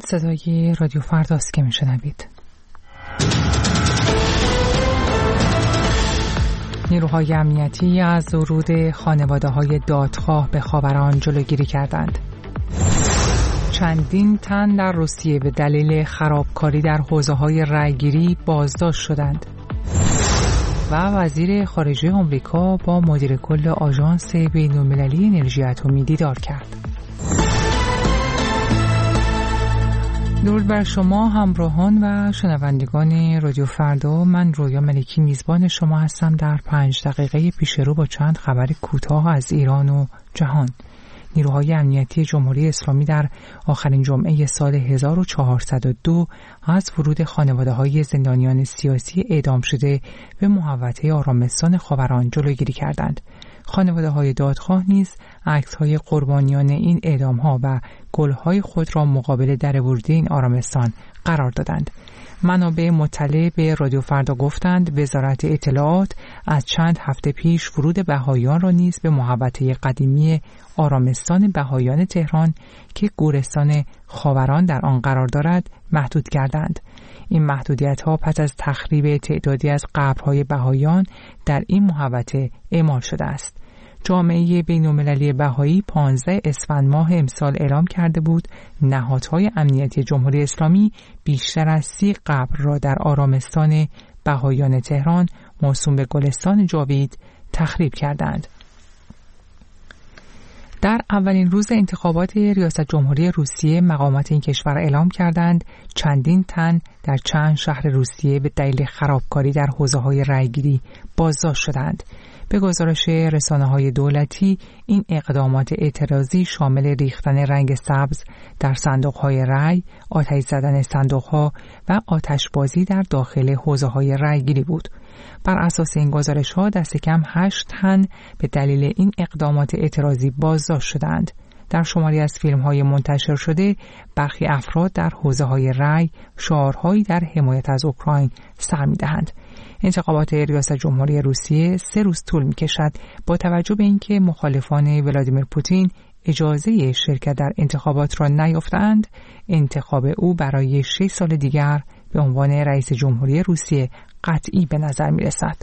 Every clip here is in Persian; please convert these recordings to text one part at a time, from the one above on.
صدای رادیو فرداست که میشنوید. نیروهای امنیتی از ورود خانواده‌های دادخواه به خاوران جلوگیری کردند. چندین تن در روسیه به دلیل خرابکاری در حوزه‌های رأی‌گیری بازداشت شدند. و وزیر خارجه آمریکا با مدیر کل آژانس بین‌المللی انرژی اتمی دیدار کرد. درود بر شما همراهان و شنوندگان رادیو فردا. من رویا ملکی میزبان شما هستم در 5 دقیقه پیش رو با چند خبر کوتاه از ایران و جهان. نیروهای امنیتی جمهوری اسلامی در آخرین جمعه سال 1402 از ورود خانواده‌های زندانیان سیاسی اعدام شده به محوطه آرامستان خاوران جلوگیری کردند. خانواده‌های دادخواه نیز عکس‌های قربانیان این اعدام‌ها و گل‌های خود را مقابل در ورود این آرامستان قرار دادند. منابع مطلع به رادیو فردا گفتند وزارت اطلاعات از چند هفته پیش ورود بهائیان را نیز به محوطه قدیمی آرامستان بهائیان تهران که گورستان خاوران در آن قرار دارد محدود کردند. این محدودیت‌ها پس از تخریب تعدادی از قبرهای بهائیان در این محوطه اعمال شده است. جامعه بین‌المللی بهایی 15 اسفند ماه امسال اعلام کرده بود نهادهای امنیتی جمهوری اسلامی بیشتر از 30 قبر را در آرامستان بهائیان تهران موسوم به گلستان جاوید تخریب کردند. در اولین روز انتخابات ریاست جمهوری روسیه مقامات این کشور اعلام کردند چندین تن در چند شهر روسیه به دلیل خرابکاری در حوزه‌های رأی‌گیری بازداشت شدند. به گزارش رسانه‌های دولتی این اقدامات اعتراضی شامل ریختن رنگ سبز در صندوق‌های رأی، آتش زدن صندوق‌ها و آتشبازی در داخل حوزه‌های رأی‌گیری بود. بر اساس این گزارش‌ها دست کم 8 تن به دلیل این اقدامات اعتراضی بازداشت شدند. در شماری از فیلم‌های منتشر شده برخی افراد در حوزه‌های رأی شعارهایی در حمایت از اوکراین سر می‌دهند. انتخابات ریاست جمهوری روسیه 3 روز طول می‌کشد. با توجه به اینکه مخالفان ولادیمیر پوتین اجازه شرکت در انتخابات را نیافتند، انتخاب او برای 6 سال دیگر به عنوان رئیس جمهوری روسیه قطعی به نظر می‌رسد.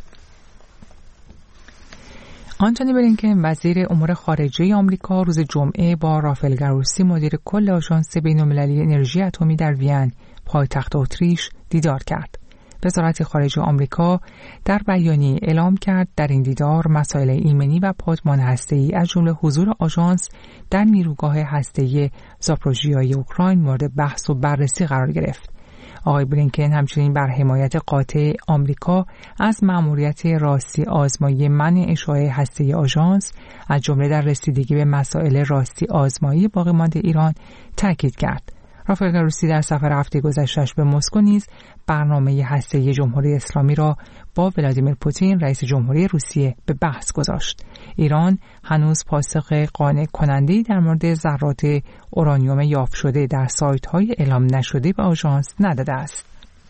آنتونی بلینکن وزیر امور خارجه آمریکا روز جمعه با رافائل گروسی مدیر کل آژانس بین‌المللی انرژی اتمی در وین پایتخت اتریش دیدار کرد. وزارت خارجه آمریکا در بیانیه اعلام کرد در این دیدار مسائل ایمنی و پادمان هسته‌ای از جمله حضور آژانس در نیروگاه هسته‌ای زاپروژیای اوکراین مورد بحث و بررسی قرار گرفت. آقای بلینکن همچنین بر حمایت قاطع آمریکا از مأموریت راستی آزمایی منع اشاعه هسته‌ای آژانس از جمله در رسیدگی به مسائل راستی آزمایی باقی مانده ایران تاکید کرد. رافائل گروسی در سفر هفته گذشته‌اش به مسکو نیز برنامه هسته‌ای جمهوری اسلامی را با ولادیمیر پوتین رئیس جمهوری روسیه به بحث گذاشت. ایران هنوز پاسخ قانع کننده‌ای در مورد ذرات اورانیوم یافت شده در سایت‌های اعلام نشده به آژانس نداده است.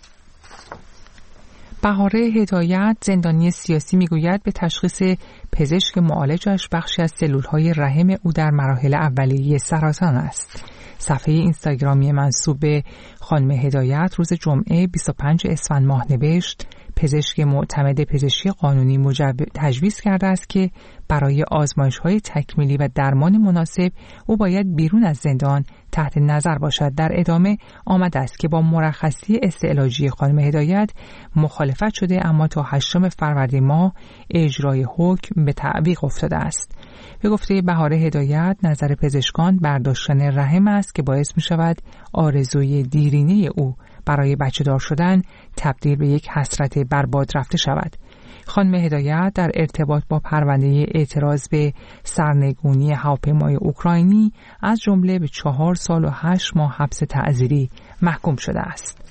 بهاره هدایت زندانی سیاسی میگوید به تشخیص پزشک معالجش بخشی از سلول‌های رحم او در مراحل اولیه سرطان است. صفحه اینستاگرامی منسوب به خانم هدایت روز جمعه 25 اسفند ماه نوشت پزشک معتمد پزشکی قانونی تجویز کرده است که برای آزمایش‌های تکمیلی و درمان مناسب او باید بیرون از زندان تحت نظر باشد. در ادامه آمده است که با مرخصی استعلاجی خانم هدایت مخالفت شده اما تا 8 فروردین ماه اجرای حکم به تعویق افتاده است. به گفته بهاره هدایت نظر پزشکان برداشتن رحم است که باعث می شود آرزوی دیرینه او برای بچه دار شدن تبدیل به یک حسرت برباد رفته شود. خانم هدایت در ارتباط با پرونده اعتراض به سرنگونی هواپیمای اوکراینی از جمله به 4 سال و 8 ماه حبس تعزیری محکوم شده است.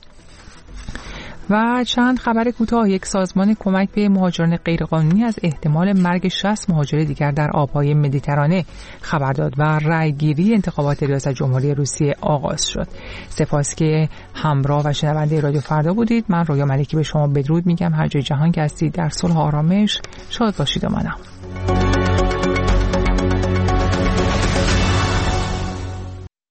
و چند خبر کوتاه. یک سازمان کمک به مهاجران غیرقانونی از احتمال مرگ 60 مهاجر دیگر در آبهای مدیترانه خبر داد و رأیگیری انتخابات ریاست جمهوری روسیه آغاز شد. سپاس که همراه و شنونده رادیو فردا بودید. من رویا ملکی به شما بدرود میگم. هر جای جهان که هستید در صلح و آرامش شاد باشید و منم.